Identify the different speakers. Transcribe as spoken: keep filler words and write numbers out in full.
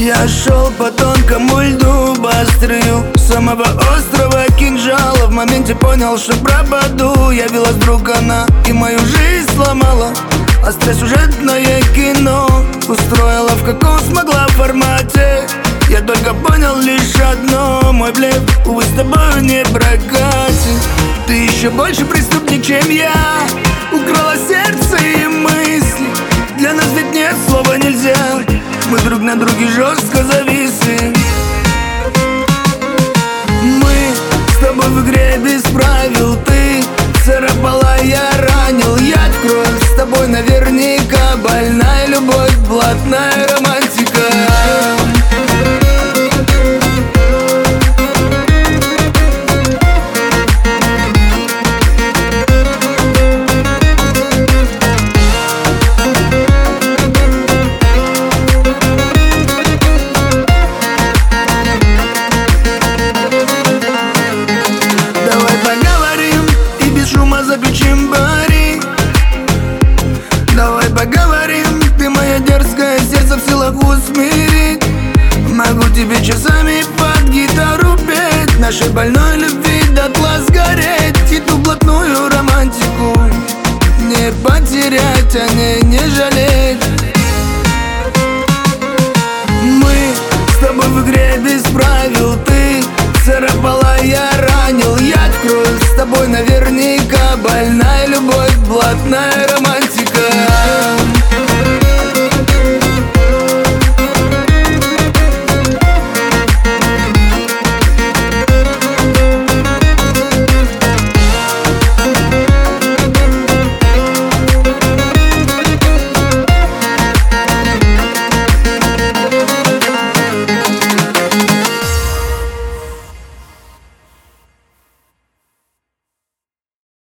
Speaker 1: Я шел по тонкому льду, быструю самого острого кинжала. В моменте понял, что пропаду. Явилась вдруг она и мою жизнь сломала. Остросюжетное кино устроила в каком смогла формате. Я только понял лишь одно: мой блеф, увы, с тобой не прокатит. Ты еще больше преступник, чем я. Украла сердце и мысли. Для нас ведь нет слова нельзя. Мы друг на друге жестко зависли. Мы с тобой в игре без правил. Ты царапала, я ранил. Яд в кровь, с тобой наверняка больная любовь, блатная романтика. Заключим пари. Давай поговорим. Ты моя дерзкое сердце в силах усмирить. Могу тебе часами под гитару петь, нашей больной любви дотла сгореть. И ту блатную романтику не потерять, о ней не жалеть. Мы с тобой в игре без правил. Ты царапала, я ранил. Яд в кровь, с тобой наверняка больная любовь, блатная романтика.